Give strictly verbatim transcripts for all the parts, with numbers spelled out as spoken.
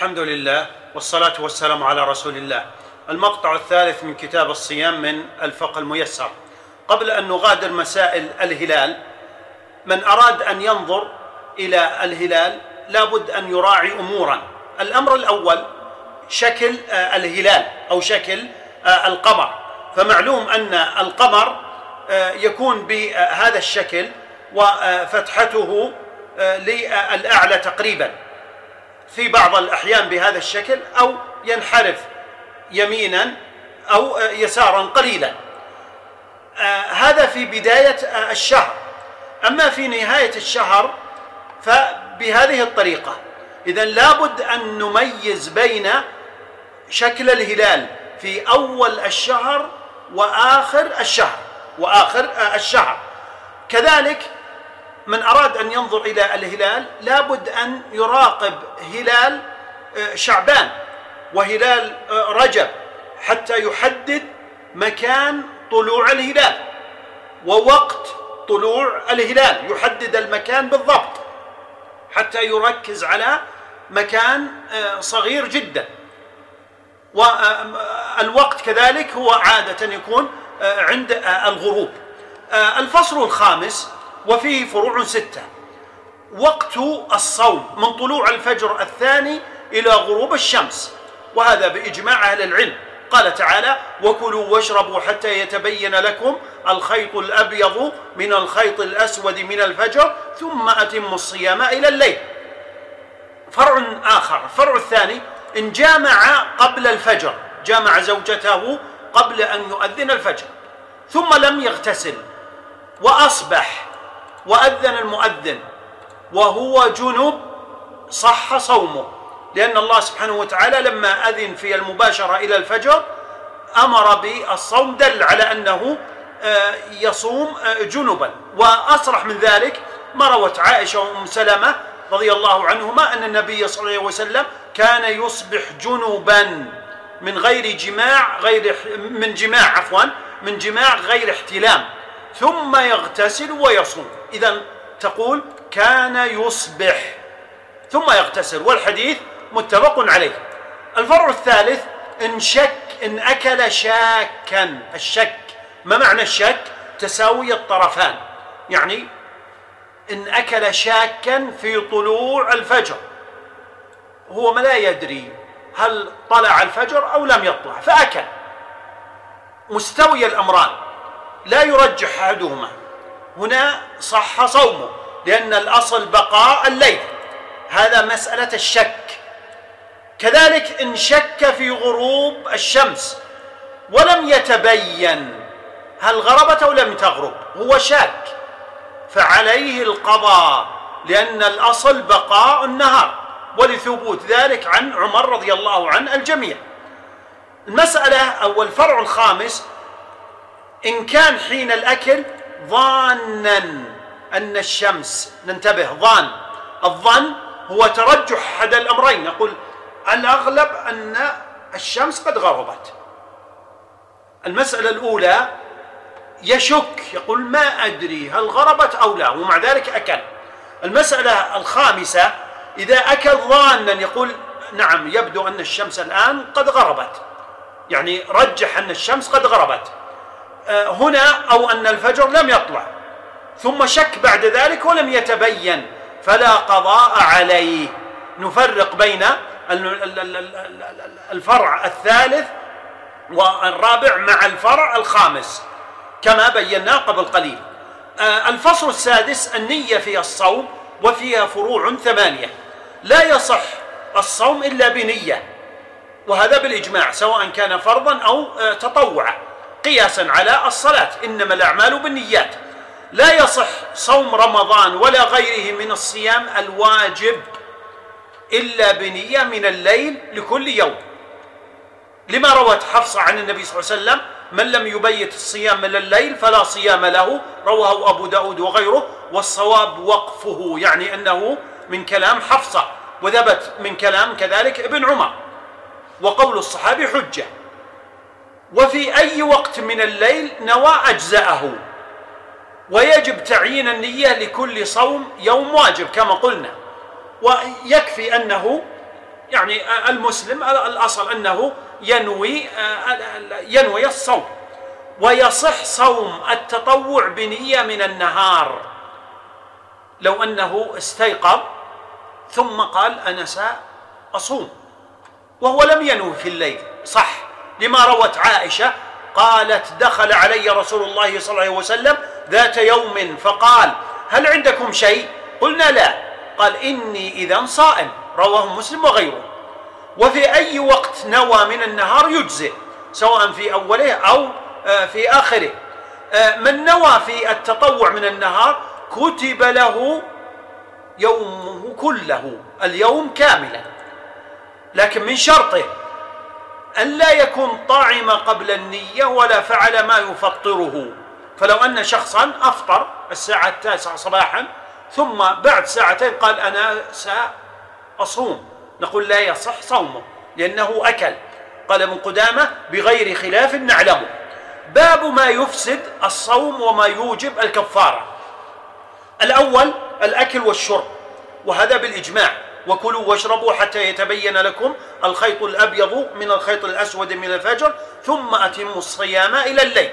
الحمد لله والصلاة والسلام على رسول الله. المقطع الثالث من كتاب الصيام من الفقه الميسر. قبل أن نغادر مسائل الهلال، من أراد أن ينظر إلى الهلال لابد أن يراعي أمورا. الأمر الأول شكل الهلال أو شكل القمر، فمعلوم أن القمر يكون بهذا الشكل وفتحته للأعلى تقريبا، في بعض الأحيان بهذا الشكل، أو ينحرف يمينا أو يسارا قليلا. هذا في بداية الشهر. أما في نهاية الشهر فبهذه الطريقة. إذن لابد أن نميز بين شكل الهلال في أول الشهر وآخر الشهر وآخر الشهر. كذلك من أراد أن ينظر إلى الهلال لابد أن يراقب هلال شعبان وهلال رجب حتى يحدد مكان طلوع الهلال ووقت طلوع الهلال، يحدد المكان بالضبط حتى يركز على مكان صغير جدا. والوقت كذلك هو عادة يكون عند الغروب. الفصل الخامس وفيه فروع ستة. وقت الصوم من طلوع الفجر الثاني إلى غروب الشمس، وهذا بإجماع أهل العلم. قال تعالى: وكلوا واشربوا حتى يتبين لكم الخيط الأبيض من الخيط الأسود من الفجر ثم أتموا الصيام إلى الليل. فرع آخر، الفرع الثاني، إن جامع قبل الفجر، جامع زوجته قبل أن يؤذن الفجر ثم لم يغتسل وأصبح وأذن المؤذن وهو جنب، صح صومه، لأن الله سبحانه وتعالى لما أذن في المباشرة إلى الفجر أمر بالصوم، دل على أنه يصوم جنبا. وأصرح من ذلك ما روت عائشة وأم سلمة رضي الله عنهما أن النبي صلى الله عليه وسلم كان يصبح جنبا من غير جماع غير من جماع عفوا من جماع غير احتلام ثم يغتسل ويصوم. إذن تقول كان يصبح ثم يغتسل، والحديث متفق عليه. الفرع الثالث، إن شك إن أكل شاكا. الشك، ما معنى الشك؟ تساوي الطرفان، يعني إن أكل شاكا في طلوع الفجر، هو ما لا يدري هل طلع الفجر أو لم يطلع فأكل، مستوي الأمران لا يرجح أحدهما، هنا صح صومه لأن الأصل بقاء الليل. هذا مسألة الشك. كذلك إن شك في غروب الشمس ولم يتبين هل غربت أو لم تغرب، هو شاك، فعليه القضاء لأن الأصل بقاء النهار، ولثبوت ذلك عن عمر رضي الله عنه الجميع. المسألة أو الفرع الخامس، إن كان حين الأكل ظانا أن الشمس، ننتبه، ظان، الظن هو ترجح أحد الأمرين، نقول الأغلب أن الشمس قد غربت. المسألة الأولى يشك، يقول ما أدري هل غربت أو لا، ومع ذلك أكل. المسألة الخامسة، إذا أكل ظانا يقول نعم يبدو أن الشمس الآن قد غربت، يعني رجح أن الشمس قد غربت هنا، أو أن الفجر لم يطلع، ثم شك بعد ذلك ولم يتبين فلا قضاء عليه. نفرق بين الفرع الثالث والرابع مع الفرع الخامس كما بينا قبل قليل. الفصل السادس، النية في الصوم، وفيها فروع ثمانية. لا يصح الصوم إلا بنية، وهذا بالإجماع سواء كان فرضا أو تطوعا، قياسا على الصلاة، إنما الأعمال بالنيات. لا يصح صوم رمضان ولا غيره من الصيام الواجب إلا بنية من الليل لكل يوم، لما روت حفصة عن النبي صلى الله عليه وسلم: من لم يبيت الصيام من الليل فلا صيام له، رواه أبو داود وغيره، والصواب وقفه، يعني أنه من كلام حفصة، وثبت من كلام كذلك ابن عمر، وقول الصحابي حجة. وفي أي وقت من الليل نوى أجزأه، ويجب تعيين النية لكل صوم يوم واجب كما قلنا. ويكفي أنه يعني المسلم الأصل أنه ينوي ينوي الصوم، ويصح صوم التطوع بنية من النهار. لو أنه استيقظ ثم قال أنا سأصوم وهو لم ينوي في الليل صح، لما روت عائشة قالت دخل علي رسول الله صلى الله عليه وسلم ذات يوم فقال هل عندكم شيء؟ قلنا لا، قال إني إذا صائم، رواه مسلم وغيره. وفي أي وقت نوى من النهار يجزئ، سواء في أوله أو في آخره. من نوى في التطوع من النهار كتب له يومه كله، اليوم كاملا، لكن من شرطه أن لا يكون طعم قبل النية ولا فعل ما يفطره. فلو أن شخصا أفطر الساعة التاسعة صباحا ثم بعد ساعتين قال أنا سأصوم، نقول لا يصح صومه لأنه أكل. قال ابن قدامة بغير خلاف نعلمه. باب ما يفسد الصوم وما يوجب الكفارة. الأول الأكل والشرب، وهذا بالإجماع، وكلوا واشربوا حتى يتبين لكم الخيط الأبيض من الخيط الأسود من الفجر ثم أتموا الصيام إلى الليل.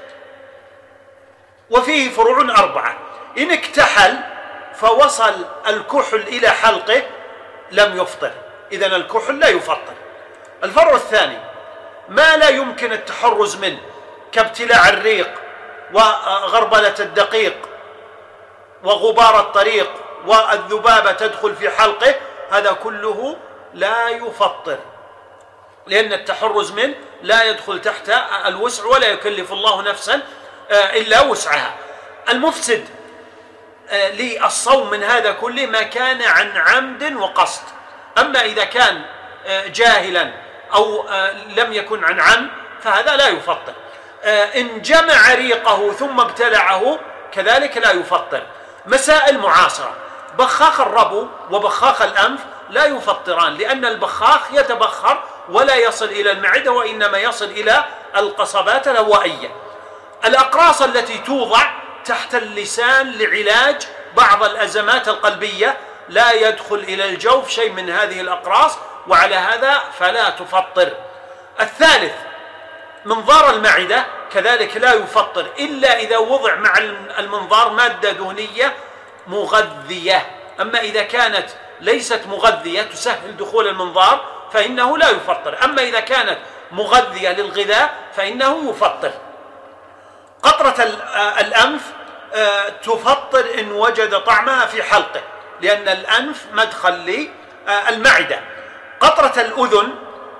وفيه فروع أربعة. إن اكتحل فوصل الكحل إلى حلقه لم يفطر، إذن الكحل لا يفطر. الفرع الثاني ما لا يمكن التحرز منه كابتلاع الريق وغربلة الدقيق وغبار الطريق والذبابة تدخل في حلقه، هذا كله لا يفطر، لأن التحرز منه لا يدخل تحت الوسع ولا يكلف الله نفسا إلا وسعها. المفسد للصوم من هذا كله ما كان عن عمد وقصد. أما إذا كان جاهلا أو لم يكن عن عمد فهذا لا يفطر. إن جمع ريقه ثم ابتلعه كذلك لا يفطر. مسائل معاصرة: بخاخ الربو وبخاخ الأنف لا يفطران، لأن البخاخ يتبخر ولا يصل إلى المعدة وإنما يصل إلى القصبات الهوائية. الأقراص التي توضع تحت اللسان لعلاج بعض الأزمات القلبية لا يدخل إلى الجوف شيء من هذه الأقراص، وعلى هذا فلا تفطر. الثالث منظار المعدة كذلك لا يفطر إلا إذا وضع مع المنظار مادة دهنية مغذية. أما إذا كانت ليست مغذية تسهل دخول المنظار فإنه لا يفطر. أما إذا كانت مغذية للغذاء فإنه يفطر. قطرة الأنف تفطر إن وجد طعمها في حلقه، لأن الأنف مدخل للمعدة. قطرة الأذن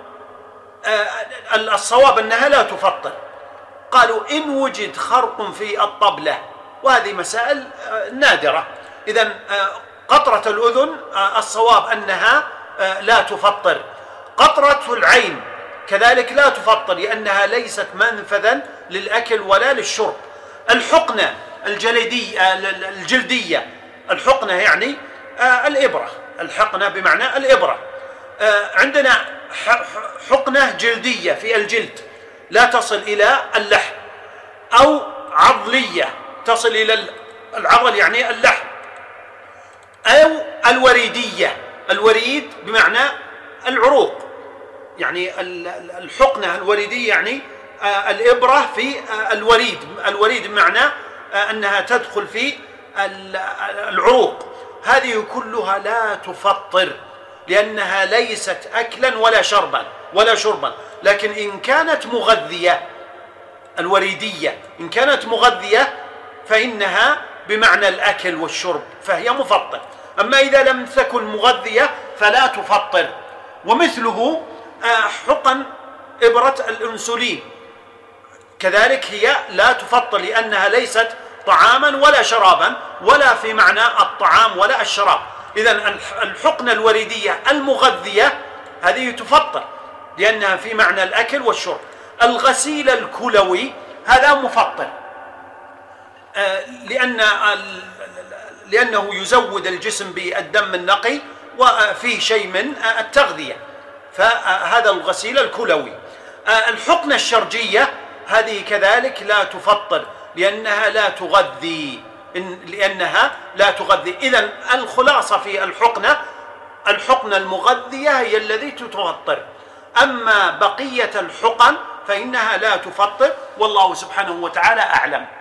الصواب أنها لا تفطر. قالوا إن وجد خرق في الطبلة، وهذه مسائل نادرة. إذن قطرة الأذن الصواب أنها لا تفطر. قطرة العين كذلك لا تفطر لأنها ليست منفذا للأكل ولا للشرب. الحقنة الجلدية الجلدية الحقنة يعني الإبرة، الحقنة بمعنى الإبرة. عندنا حقنة جلدية في الجلد لا تصل إلى اللحم، أو عضلية تصل إلى العضل يعني اللحم، أو الوريدية، الوريد بمعنى العروق، يعني الحقنة الوريدية يعني الإبرة في الوريد، الوريد بمعنى أنها تدخل في العروق. هذه كلها لا تفطر لأنها ليست أكلا ولا شربا ولا شربا. لكن إن كانت مغذية، الوريدية إن كانت مغذية فإنها بمعنى الأكل والشرب فهي مفطر. أما إذا لم تكن مغذية فلا تفطر. ومثله حقن إبرة الأنسولين كذلك هي لا تفطر لأنها ليست طعاما ولا شرابا ولا في معنى الطعام ولا الشراب. إذن الحقنة الوريدية المغذية هذه تفطر لأنها في معنى الأكل والشرب. الغسيل الكلوي هذا مفطر لأن لأنه يزود الجسم بالدم النقي وفيه شيء من التغذية، فهذا الغسيل الكلوي. الحقنة الشرجية هذه كذلك لا تفطر لأنها لا تغذي، لأنها لا تغذي. إذن الخلاصة في الحقنة الحقنة المغذية هي التي تفطر، أما بقية الحقن فإنها لا تفطر، والله سبحانه وتعالى أعلم.